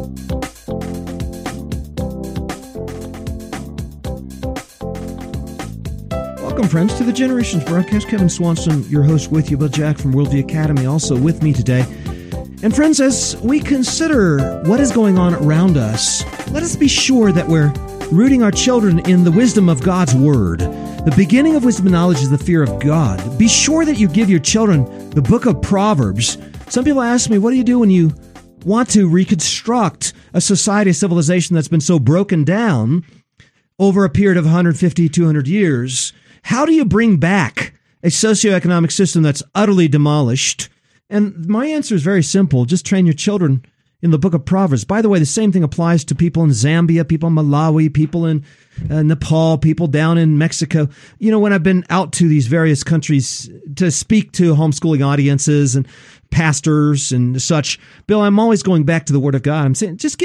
Welcome, friends, to the Generations broadcast. Kevin Swanson, your host, with you. Bill Jack from Worldview Academy, also with me today. And friends, as we consider what is going on around us, let us be sure that we're rooting our children in the wisdom of God's Word. The beginning of wisdom and knowledge is the fear of God. Be sure that you give your children the book of Proverbs. Some people ask me, what do you do when you want to reconstruct a society, a civilization that's been so broken down over a period of 150, 200 years? How do you bring back a socioeconomic system that's utterly demolished? And my answer is very simple. Just train your children in the book of Proverbs. By the way, the same thing applies to people in Zambia, people in Malawi, people in Nepal, people down in Mexico. You know, when I've been out to these various countries to speak to homeschooling audiences and pastors and such, Bill, I'm always going back to the Word of God. I'm saying, just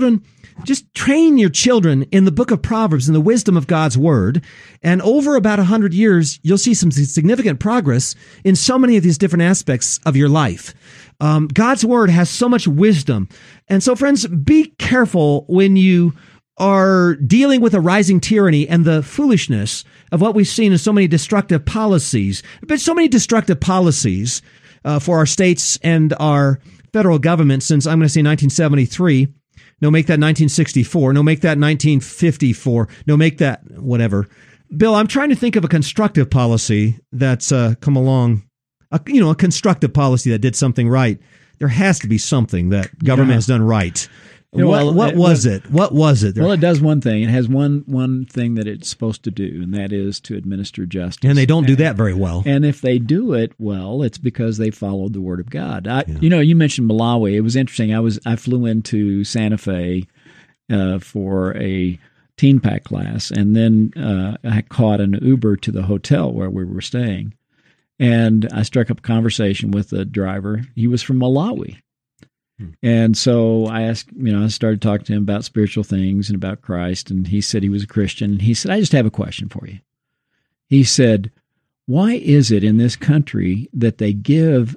train your children in the book of Proverbs and the wisdom of God's Word. And over about 100 years, you'll see some significant progress in so many of these different aspects of your life. God's Word has so much wisdom. And so, friends, be careful when you are dealing with a rising tyranny and the foolishness of what we've seen in so many destructive policies. There have been so many destructive policies for our states and our federal government since, I'm going to say, 1973. No, make that 1964. No, make that 1954. No, make that whatever. Bill, I'm trying to think of a constructive policy that's come along, a constructive policy that did something right. There has to be something that government has done right. What was it? Well, it does one thing. It has one thing that it's supposed to do, and that is to administer justice. And they don't do that very well. And if they do it well, it's because they followed the Word of God. You mentioned Malawi. It was interesting. I flew into Santa Fe for a teen pack class, and then I caught an Uber to the hotel where we were staying. And I struck up a conversation with the driver. He was from Malawi. And so I started talking to him about spiritual things and about Christ, and he said he was a Christian. And he said, I just have a question for you. He said, why is it in this country that they give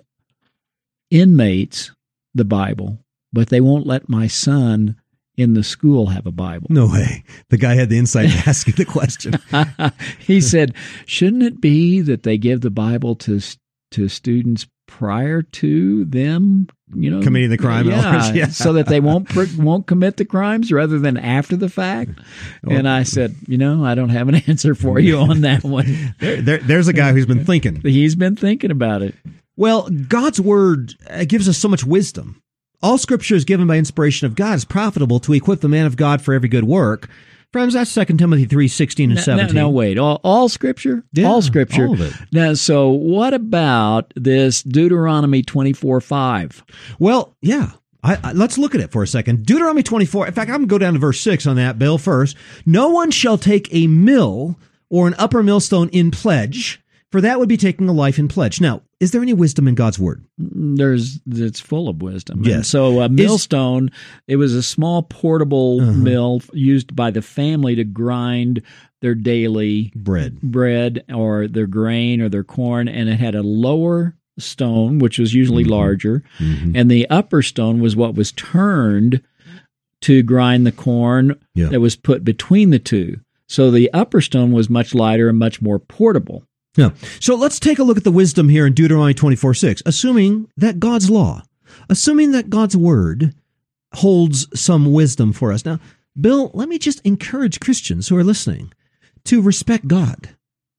inmates the Bible, but they won't let my son in the school have a Bible? No way. The guy had the insight to ask you the question. He said, shouldn't it be that they give the Bible to students prior to them, committing the crime, so that they won't commit the crimes rather than after the fact? And I said, I don't have an answer for you on that one. There's a guy who's been thinking. He's been thinking about it. Well, God's Word gives us so much wisdom. All Scripture is given by inspiration of God. Is profitable to equip the man of God for every good work. Friends, that's 2 Timothy 3:16 and 17. No, wait. All Scripture? Yeah, all Scripture. All of it. Now, so what about this Deuteronomy 24:5? Well, yeah. Let's look at it for a second. Deuteronomy 24. In fact, I'm going to go down to verse 6 on that, Bill, first. No one shall take a mill or an upper millstone in pledge, for that would be taking a life in pledge. Now, is there any wisdom in God's Word? It's full of wisdom. Yes. And so a millstone, it was a small portable mill used by the family to grind their daily bread or their grain or their corn, and it had a lower stone, which was usually larger, and the upper stone was what was turned to grind the corn that was put between the two. So the upper stone was much lighter and much more portable. Yeah. So let's take a look at the wisdom here in Deuteronomy 24:6, assuming that God's law, assuming that God's Word holds some wisdom for us. Now, Bill, let me just encourage Christians who are listening to respect God,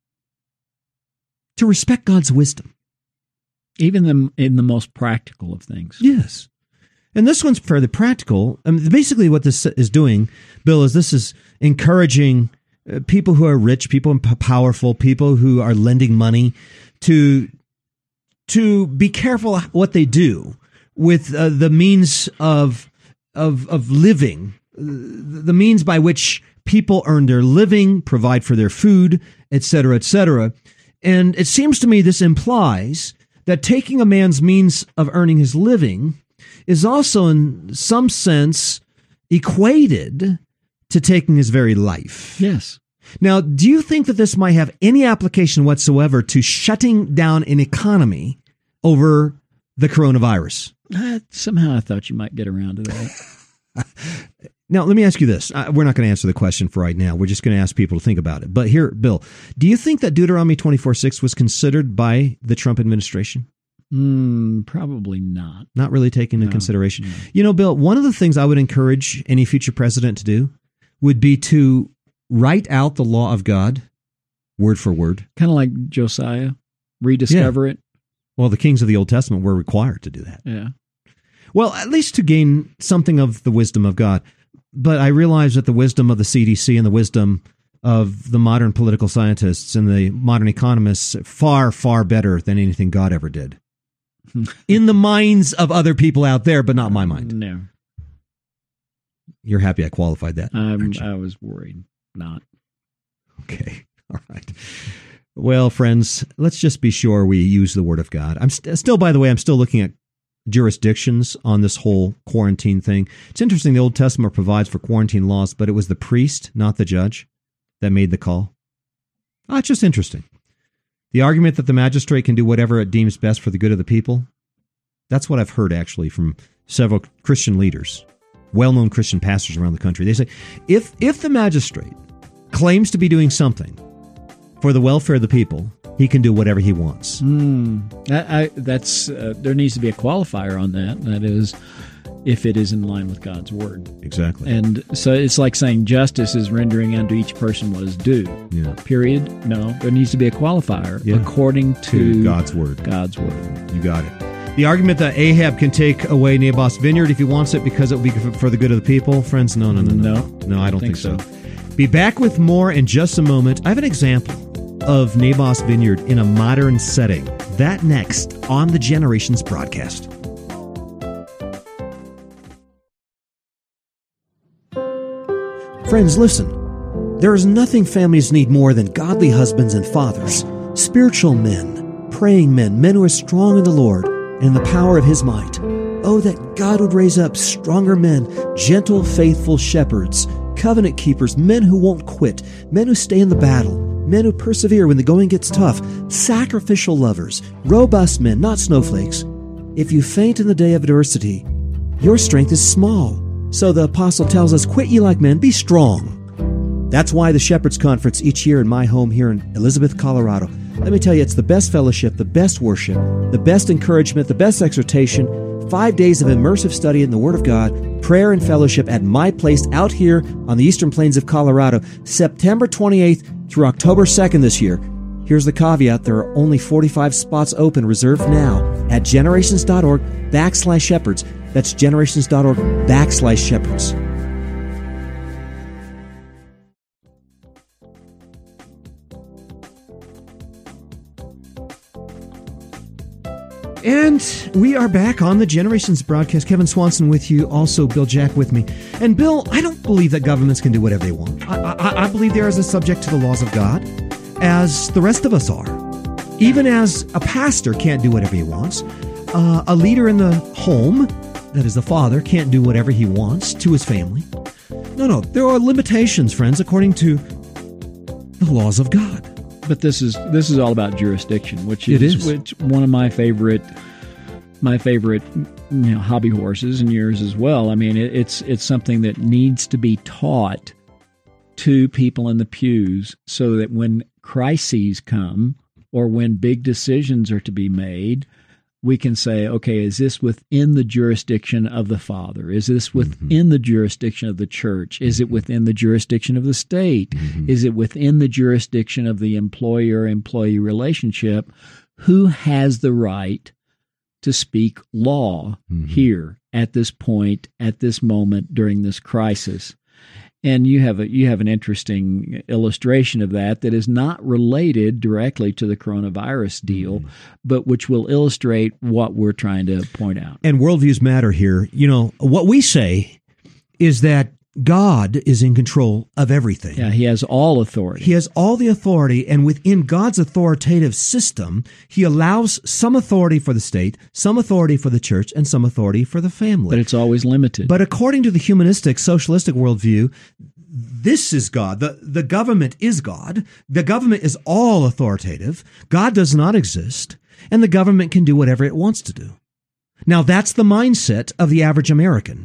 to respect God's wisdom. Even in the most practical of things. Yes. And this one's fairly practical. I mean, basically what this is doing, Bill, is this is encouraging people who are rich, people powerful, people who are lending money to be careful what they do with the means of living, the means by which people earn their living, provide for their food, etc., etc. And it seems to me this implies that taking a man's means of earning his living is also in some sense equated to taking his very life. Yes. Now, do you think that this might have any application whatsoever to shutting down an economy over the coronavirus? Somehow I thought you might get around to that. Now, let me ask you this. We're not going to answer the question for right now. We're just going to ask people to think about it. But here, Bill, do you think that Deuteronomy 24:6 was considered by the Trump administration? Probably not. Not really taken into consideration. No. You know, Bill, one of the things I would encourage any future president to do would be to write out the law of God word for word. Kind of like Josiah, rediscover it. Well, the kings of the Old Testament were required to do that. Yeah. Well, at least to gain something of the wisdom of God. But I realize that the wisdom of the CDC and the wisdom of the modern political scientists and the modern economists far, far better than anything God ever did. In the minds of other people out there, but not my mind. No. You're happy I qualified that, aren't you? I was worried. Not. Okay. All right. Well, friends, let's just be sure we use the Word of God. I'm still, by the way, I'm still looking at jurisdictions on this whole quarantine thing. It's interesting. The Old Testament provides for quarantine laws, but it was the priest, not the judge, that made the call. It's just interesting. The argument that the magistrate can do whatever it deems best for the good of the people, that's what I've heard actually from several Christian leaders, well-known Christian pastors around the country. They say, if the magistrate claims to be doing something for the welfare of the people, he can do whatever he wants. That's there needs to be a qualifier on that. That is, if it is in line with God's word. Exactly. And so it's like saying justice is rendering unto each person what is due. Yeah. Period. No, there needs to be a qualifier according to God's word. God's word. You got it. The argument that Ahab can take away Naboth's vineyard if he wants it because it will be for the good of the people, friends, no. No, I don't think so. Be back with more in just a moment. I have an example of Naboth's vineyard in a modern setting. That next on the Generations broadcast. Friends, listen. There is nothing families need more than godly husbands and fathers, spiritual men, praying men, men who are strong in the Lord and in the power of His might. Oh, that God would raise up stronger men, gentle, faithful shepherds, covenant keepers, men who won't quit, men who stay in the battle, men who persevere when the going gets tough, sacrificial lovers, robust men, not snowflakes. If you faint in the day of adversity, your strength is small. So the apostle tells us, quit ye like men, be strong. That's why the Shepherds Conference each year in my home here in Elizabeth, Colorado. Let me tell you, it's the best fellowship, the best worship, the best encouragement, the best exhortation, 5 days of immersive study in the Word of God, prayer and fellowship at my place out here on the Eastern Plains of Colorado, September 28th through October 2nd this year. Here's the caveat. There are only 45 spots open, reserved now at generations.org/shepherds. That's generations.org/shepherds. And we are back on the Generations broadcast. Kevin Swanson with you, also Bill Jack with me. And Bill, I don't believe that governments can do whatever they want. I believe they are as subject to the laws of God as the rest of us are. Even as a pastor can't do whatever he wants, a leader in the home, that is the father, can't do whatever he wants to his family. No, there are limitations, friends, according to the laws of God. But this is all about jurisdiction, which one of my favorite hobby horses, and yours as well. I mean, it's something that needs to be taught to people in the pews so that when crises come or when big decisions are to be made, we can say, okay, is this within the jurisdiction of the Father? Is this within the jurisdiction of the church? Is it within the jurisdiction of the state? Is it within the jurisdiction of the employer-employee relationship? Who has the right to speak law here at this point, at this moment, during this crisis? And you have an interesting illustration of that is not related directly to the coronavirus deal, but which will illustrate what we're trying to point out. And worldviews matter here. You know, what we say is that God is in control of everything. Yeah, He has all authority. He has all the authority, and within God's authoritative system, He allows some authority for the state, some authority for the church, and some authority for the family. But it's always limited. But according to the humanistic, socialistic worldview, this is God. The government is God. The government is all authoritative. God does not exist, and the government can do whatever it wants to do. Now, that's the mindset of the average American.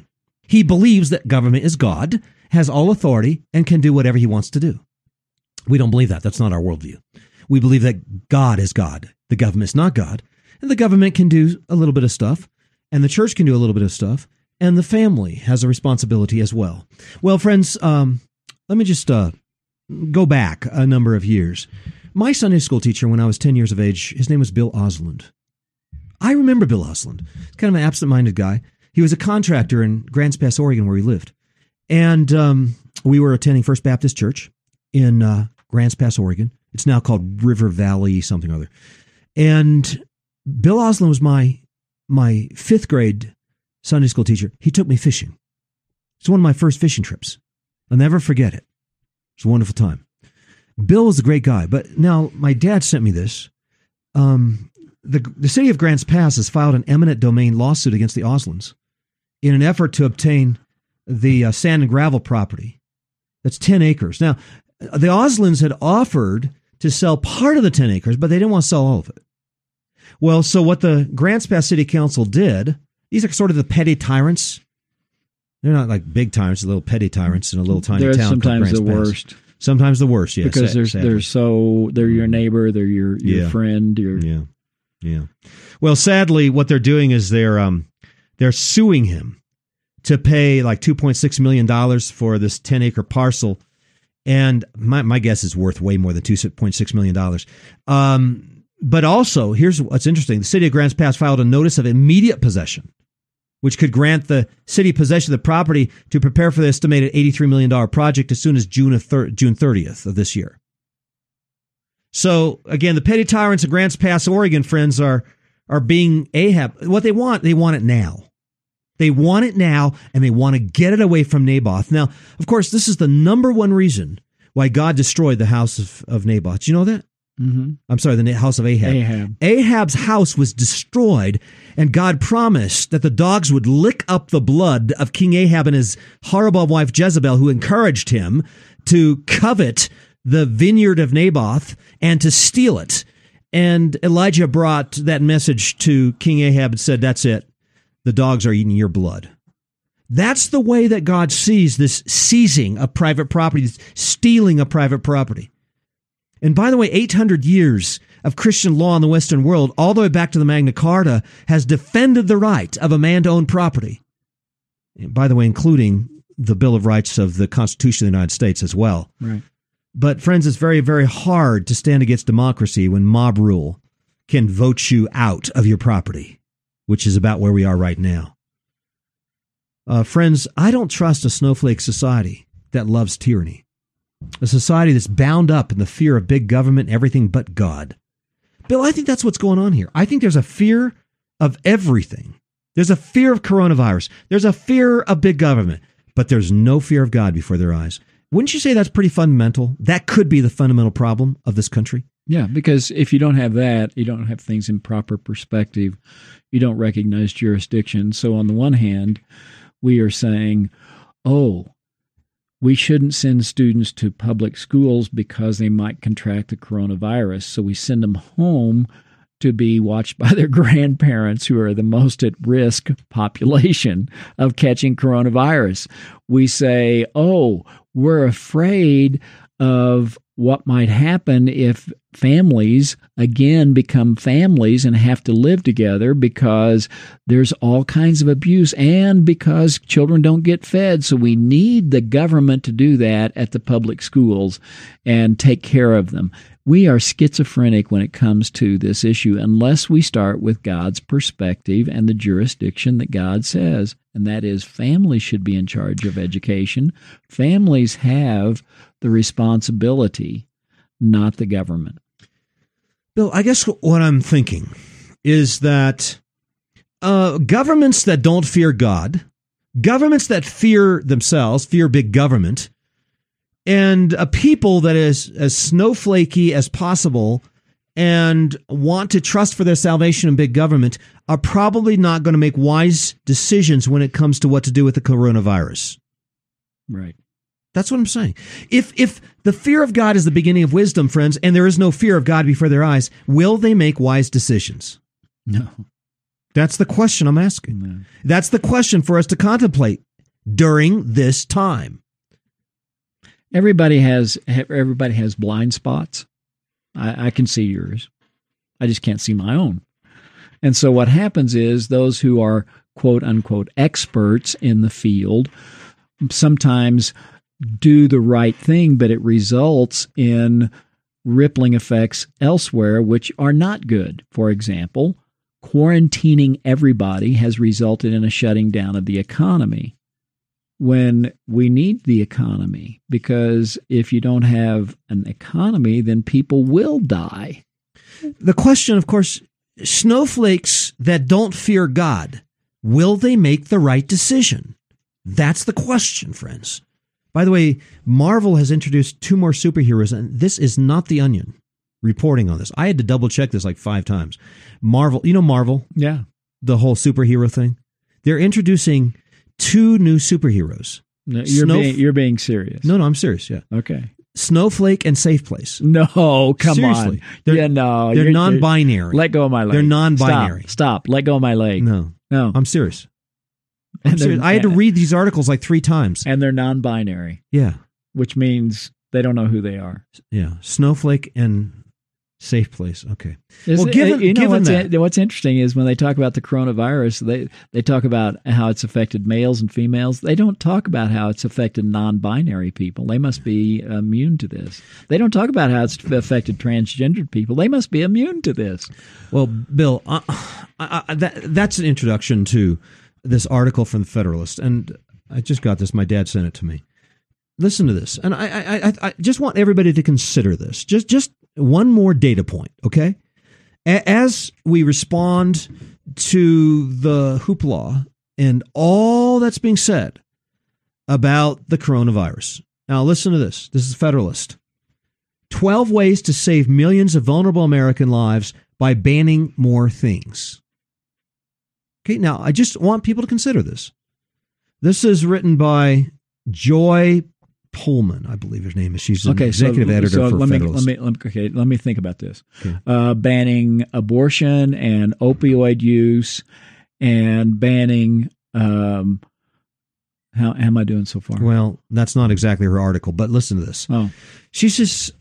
He believes that government is God, has all authority, and can do whatever he wants to do. We don't believe that. That's not our worldview. We believe that God is God. The government is not God. And the government can do a little bit of stuff, and the church can do a little bit of stuff, and the family has a responsibility as well. Well, friends, let me just go back a number of years. My Sunday school teacher, when I was 10 years of age, his name was Bill Osland. I remember Bill Osland. He's kind of an absent-minded guy. He was a contractor in Grants Pass, Oregon, where we lived. And we were attending First Baptist Church in Grants Pass, Oregon. It's now called River Valley something or other. And Bill Osland was my fifth grade Sunday school teacher. He took me fishing. It's one of my first fishing trips. I'll never forget it. It's a wonderful time. Bill was a great guy. But now my dad sent me this. The city of Grants Pass has filed an eminent domain lawsuit against the Oslands in an effort to obtain the sand and gravel property. That's 10 acres. Now, the Oslands had offered to sell part of the 10 acres, but they didn't want to sell all of it. Well, so what the Grants Pass City Council did, these are sort of the petty tyrants. They're not like big tyrants, they're little petty tyrants in a little tiny town. They're sometimes the worst. Sometimes the worst, yes. Because they're your neighbor, they're your friend. Yeah. Well, sadly, what they're doing is they're suing him to pay like $2.6 million for this 10-acre parcel. And my guess is worth way more than $2.6 million. But also, here's what's interesting. The city of Grants Pass filed a notice of immediate possession, which could grant the city possession of the property to prepare for the estimated $83 million project as soon as June 30th of this year. So, again, the petty tyrants of Grants Pass, Oregon, friends, are being Ahab. What they want it now. They want it now, and they want to get it away from Naboth. Now, of course, this is the number one reason why God destroyed the house of Naboth. Do you know that? Mm-hmm. I'm sorry, the house of Ahab. Ahab's house was destroyed, and God promised that the dogs would lick up the blood of King Ahab and his horrible wife Jezebel, who encouraged him to covet the vineyard of Naboth and to steal it. And Elijah brought that message to King Ahab and said, that's it. The dogs are eating your blood. That's the way that God sees this seizing of private property, this stealing of private property. And by the way, 800 years of Christian law in the Western world, all the way back to the Magna Carta, has defended the right of a man to own property. And by the way, including the Bill of Rights of the Constitution of the United States as well. Right. But friends, it's very, very hard to stand against democracy when mob rule can vote you out of your property, which is about where we are right now. Friends, I don't trust a snowflake society that loves tyranny. A society that's bound up in the fear of big government and everything but God. Bill, I think that's what's going on here. I think there's a fear of everything. There's a fear of coronavirus. There's a fear of big government. But there's no fear of God before their eyes. Wouldn't you say that's pretty fundamental? That could be the fundamental problem of this country. Yeah, because if you don't have that, you don't have things in proper perspective. You don't recognize jurisdiction. So on the one hand, we are saying, we shouldn't send students to public schools because they might contract the coronavirus. So we send them home to be watched by their grandparents, who are the most at risk population of catching coronavirus. We say, we're afraid of what might happen if families, again, become families and have to live together because there's all kinds of abuse and because children don't get fed. So we need the government to do that at the public schools and take care of them. We are schizophrenic when it comes to this issue unless we start with God's perspective and the jurisdiction that God says, and that is families should be in charge of education. Families have the responsibility, not the government. Bill, I guess what I'm thinking is that governments that don't fear God, governments that fear themselves, fear big government, and a people that is as snowflakey as possible and want to trust for their salvation in big government are probably not going to make wise decisions when it comes to what to do with the coronavirus. Right. That's what I'm saying. If the fear of God is the beginning of wisdom, friends, and there is no fear of God before their eyes, will they make wise decisions? No. That's the question I'm asking. No. That's the question for us to contemplate during this time. Everybody has blind spots. I can see yours. I just can't see my own. And so what happens is those who are quote unquote experts in the field sometimes do the right thing, but it results in rippling effects elsewhere, which are not good. For example, quarantining everybody has resulted in a shutting down of the economy when we need the economy, because if you don't have an economy, then people will die. The question, of course, snowflakes that don't fear God, will they make the right decision? That's the question, friends. By the way, Marvel has introduced 2 more superheroes, and this is not The Onion reporting on this. I had to double check this like 5 times. Marvel, you know Marvel? Yeah. The whole superhero thing. They're introducing 2 new superheroes. No, you're being serious. No, I'm serious, yeah. Okay. Snowflake and Safe Place. No, come Seriously. on. They're non-binary. Let go of my leg. They're non-binary. Stop. Let go of my leg. No. No. I'm serious. I had to read these articles like 3 times. And they're non-binary. Yeah. Which means they don't know who they are. Yeah. Snowflake and Safe Place. Okay. What's interesting is when they talk about the coronavirus, they talk about how it's affected males and females. They don't talk about how it's affected non-binary people. They must be immune to this. They don't talk about how it's affected transgendered people. They must be immune to this. Well, Bill, that's an introduction to this article from the Federalist, and I just got this. My dad sent it to me. Listen to this, and I just want everybody to consider this. Just one more data point, okay? As we respond to the hoopla and all that's being said about the coronavirus. Now, listen to this. This is Federalist. 12 ways to save millions of vulnerable American lives by banning more things. Okay, now I just want people to consider this. This is written by Joy Pullman, I believe her name is. She's an executive editor for Federalist. Let me think about this. Okay. Banning abortion and opioid use, and banning. How am I doing so far? Well, that's not exactly her article, but listen to this. Oh, she says,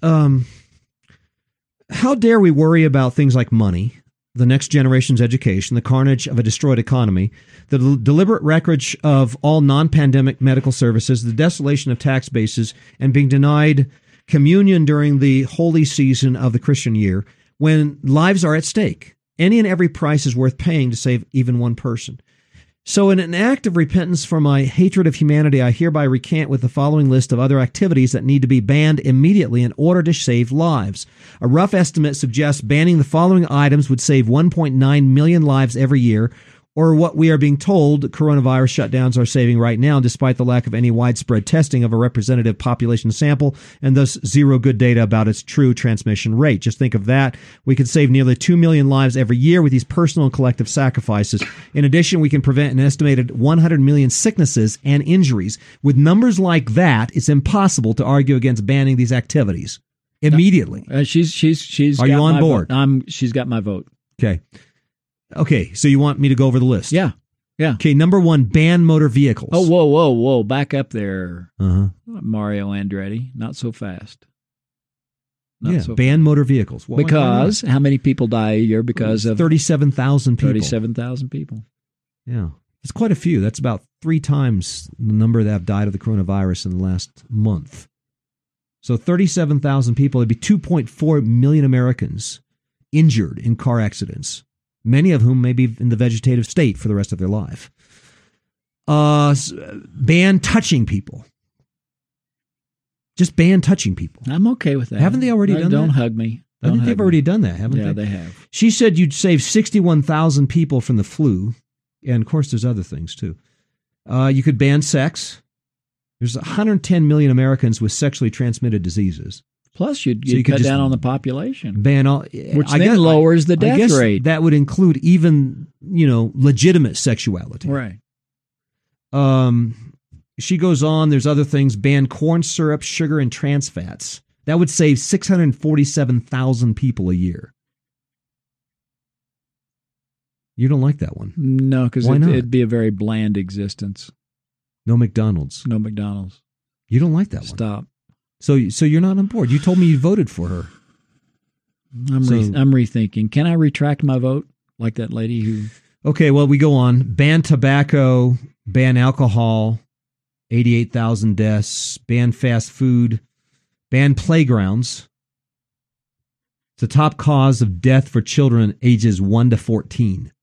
"How dare we worry about things like money, the next generation's education, the carnage of a destroyed economy, the deliberate wreckage of all non-pandemic medical services, the desolation of tax bases, and being denied communion during the holy season of the Christian year, when lives are at stake. Any and every price is worth paying to save even one person. So in an act of repentance for my hatred of humanity, I hereby recant with the following list of other activities that need to be banned immediately in order to save lives. A rough estimate suggests banning the following items would save 1.9 million lives every year, or what we are being told coronavirus shutdowns are saving right now, despite the lack of any widespread testing of a representative population sample and thus zero good data about its true transmission rate. Just think of that. We could save nearly 2 million lives every year with these personal and collective sacrifices. In addition, we can prevent an estimated 100 million sicknesses and injuries. With numbers like that, it's impossible to argue against banning these activities immediately." She's. Are you on board? She's got my vote. Okay, so you want me to go over the list? Yeah. Okay, number 1, ban motor vehicles. Oh, whoa. Back up there, Mario Andretti. Not so fast. Ban motor vehicles. Well, because how many people die a year because of 37,000 people. 37,000 people. Yeah. It's quite a few. That's about 3 times the number that have died of the coronavirus in the last month. So 37,000 people. It'd be 2.4 million Americans injured in car accidents, many of whom may be in the vegetative state for the rest of their life. Ban touching people. Just ban touching people. I'm okay with that. Haven't they already done that? Don't hug me. I think they've already done that, haven't they? Yeah, they have. She said you'd save 61,000 people from the flu. And, of course, there's other things, too. You could ban sex. There's 110 million Americans with sexually transmitted diseases. Plus, you'd cut down on the population. Ban all, which then lowers the death rate. That would include even, legitimate sexuality. Right. She goes on, there's other things. Ban corn syrup, sugar, and trans fats. That would save 647,000 people a year. You don't like that one? No, because it'd be a very bland existence. No McDonald's. No McDonald's. You don't like that one? Stop. So you're not on board. You told me you voted for her. I'm rethinking. Can I retract my vote like that lady who... Okay, well, we go on. Ban tobacco, ban alcohol, 88,000 deaths, ban fast food, ban playgrounds. It's the top cause of death for children ages 1 to 14.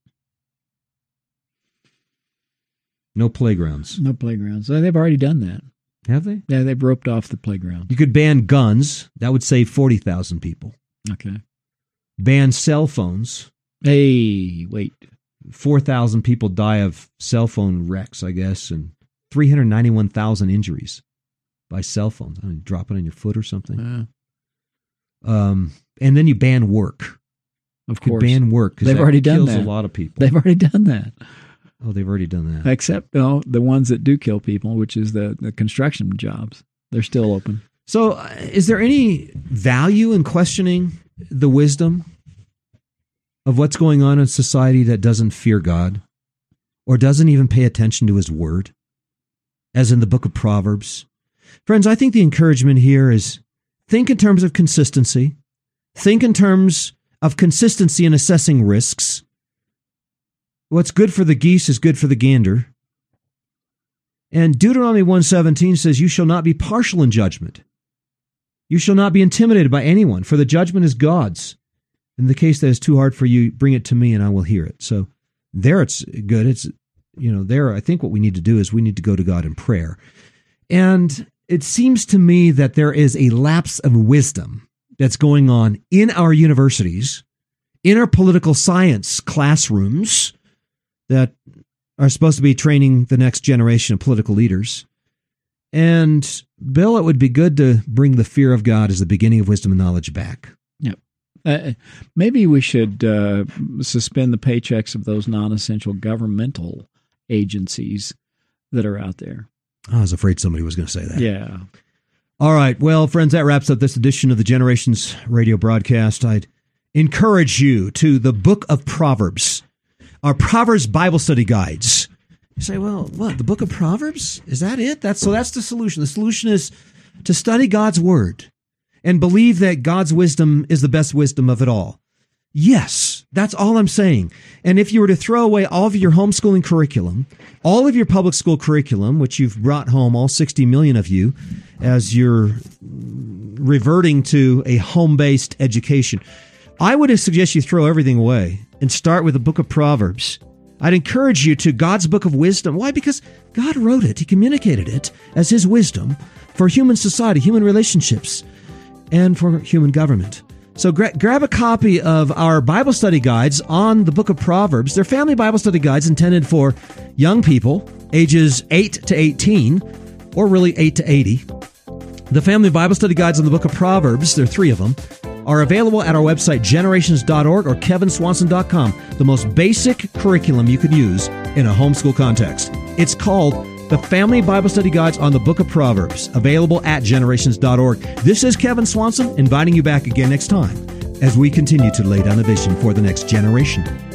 No playgrounds. No playgrounds. They've already done that. Have they? Yeah, they've roped off the playground. You could ban guns. That would save 40,000 people. Okay. Ban cell phones. Hey, wait. 4,000 people die of cell phone wrecks, I guess, and 391,000 injuries by cell phones. I mean, drop it on your foot or something. And then you ban work. Of course. Ban work because they've already done that. Kills a lot of people. They've already done that. Oh, they've already done that. Except the ones that do kill people, which is the construction jobs. They're still open. So is there any value in questioning the wisdom of what's going on in society that doesn't fear God or doesn't even pay attention to his word, as in the book of Proverbs? Friends, I think the encouragement here is think in terms of consistency. Think in terms of consistency in assessing risks. What's good for the geese is good for the gander. And Deuteronomy 1:17 says, "You shall not be partial in judgment. You shall not be intimidated by anyone, for the judgment is God's. In the case that is too hard for you, bring it to me and I will hear it." So there it's good. It's, there I think what we need to do is we need to go to God in prayer. And it seems to me that there is a lapse of wisdom that's going on in our universities, in our political science classrooms that are supposed to be training the next generation of political leaders. And Bill, it would be good to bring the fear of God as the beginning of wisdom and knowledge back. Yep. Maybe we should suspend the paychecks of those non-essential governmental agencies that are out there. I was afraid somebody was going to say that. Yeah. All right. Well, friends, that wraps up this edition of the Generations radio broadcast. I'd encourage you to the book of Proverbs, our Proverbs Bible study guides. You say, well, what, the book of Proverbs? Is that it? That's the solution. The solution is to study God's word and believe that God's wisdom is the best wisdom of it all. Yes, that's all I'm saying. And if you were to throw away all of your homeschooling curriculum, all of your public school curriculum, which you've brought home, all 60 million of you, as you're reverting to a home-based education, I would suggest you throw everything away and start with the book of Proverbs. I'd encourage you to God's book of wisdom. Why? Because God wrote it. He communicated it as his wisdom for human society, human relationships, and for human government. So grab a copy of our Bible study guides on the book of Proverbs. They're family Bible study guides intended for young people, ages 8 to 18, or really 8 to 80. The family Bible study guides on the book of Proverbs, there are 3 of them, are available at our website, generations.org or kevinswanson.com, the most basic curriculum you could use in a homeschool context. It's called the Family Bible Study Guides on the Book of Proverbs, available at generations.org. This is Kevin Swanson, inviting you back again next time as we continue to lay down a vision for the next generation.